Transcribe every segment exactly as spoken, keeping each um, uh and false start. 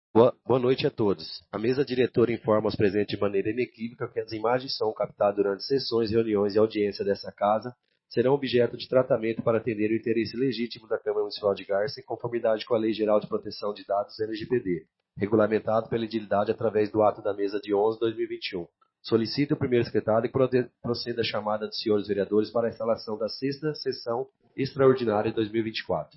Boa, boa noite a todos. A mesa diretora informa aos presentes de maneira inequívoca que as imagens são captadas durante sessões, reuniões e audiência dessa casa serão objeto de tratamento para atender o interesse legítimo da Câmara Municipal de Garça em conformidade com a Lei Geral de Proteção de Dados L G P D, regulamentado pela edilidade através do ato da mesa de onze de dois mil e vinte e um. Solicito o primeiro secretário que proceda a chamada dos senhores vereadores para a instalação da sexta sessão extraordinária de dois mil e vinte e quatro.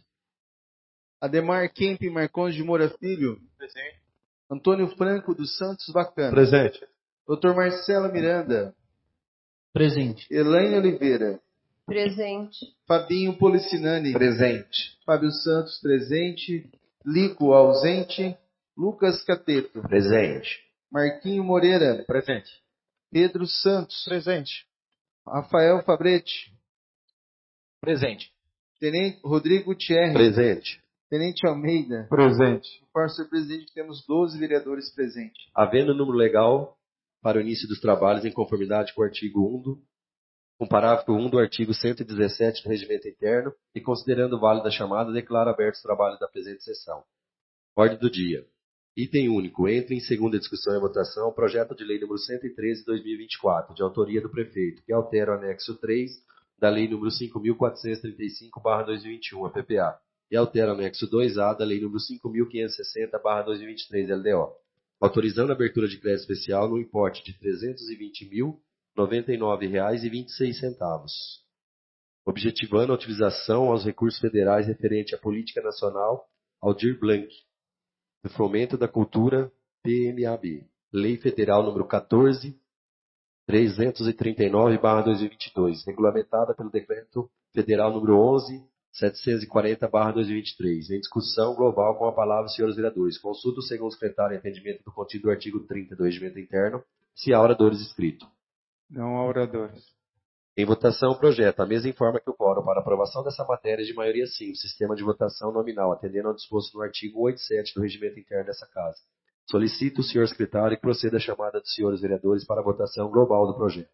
Ademar Kemp Marcondes de Moura Filho. Presente. Antônio Franco dos Santos Bacana. Presente. doutor Marcelo Miranda. Presente. Elaine Oliveira. Presente. Fabinho Policinani. Presente. Fábio Santos, presente. Lico, ausente. Lucas Cateto. Presente. Marquinho Moreira. Presente. Pedro Santos. Presente. Rafael Fabretti. Presente. Tenente Rodrigo Thierry. Presente. Tenente Almeida. Presente. Para o senhor presidente, temos doze vereadores presentes. Havendo número legal para o início dos trabalhos em conformidade com o artigo um do, com o parágrafo um do artigo cento e dezessete do Regimento Interno e considerando válida a chamada, declaro abertos os trabalhos da presente sessão. Ordem do dia. Item único. Entra em segunda discussão e votação o projeto de lei número cento e treze de dois mil e vinte e quatro, de autoria do prefeito, que altera o anexo três da lei número cinco mil quatrocentos e trinta e cinco barra dois mil e vinte e um, a P P A, e altera o anexo dois A da lei número cinco mil quinhentos e sessenta barra dois mil e vinte e três, L D O, autorizando a abertura de crédito especial no importe de trezentos e vinte mil, noventa e nove reais e vinte e seis centavos, objetivando a utilização aos recursos federais referente à Política Nacional Aldir Blanc, do Fomento da Cultura, P M A B, Lei Federal número quatorze mil trezentos e trinta e nove barra dois mil e vinte e dois, regulamentada pelo Decreto Federal número onze mil setecentos e quarenta barra dois mil e vinte e três, em discussão global com a palavra, senhores vereadores. Consulta o segundo secretário em atendimento do conteúdo do artigo trinta do Regimento Interno, se há oradores inscritos. Não há oradores. Em votação, o projeto. A mesa informa que o quórum para aprovação dessa matéria é de maioria simples, sistema de votação nominal, atendendo ao disposto no artigo oitenta e sete do Regimento Interno dessa Casa. Solicito o senhor secretário que proceda a chamada dos senhores vereadores para a votação global do projeto.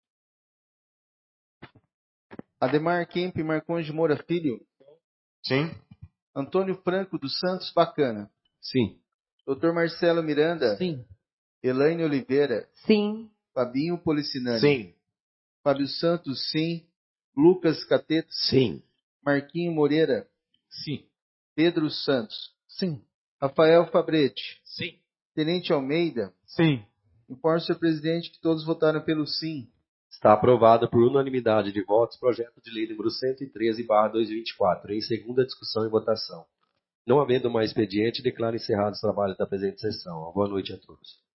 Ademar Kemp Marcondes de Moura Filho. Sim. Antônio Franco dos Santos Bacana. Sim. doutor Marcelo Miranda. Sim. Elaine Oliveira. Sim. Fabinho Policinani. Sim. Fábio Santos, sim. Lucas Cateto. Sim. Marquinho Moreira. Sim. Pedro Santos. Sim. Rafael Fabretti. Sim. Tenente Almeida. Sim. Informo, senhor presidente, que todos votaram pelo sim. Está aprovado por unanimidade de votos o projeto de lei número cento e treze barra dois mil e vinte e quatro, em segunda discussão e votação. Não havendo mais expediente, declaro encerrados os trabalhos da presente sessão. Boa noite a todos.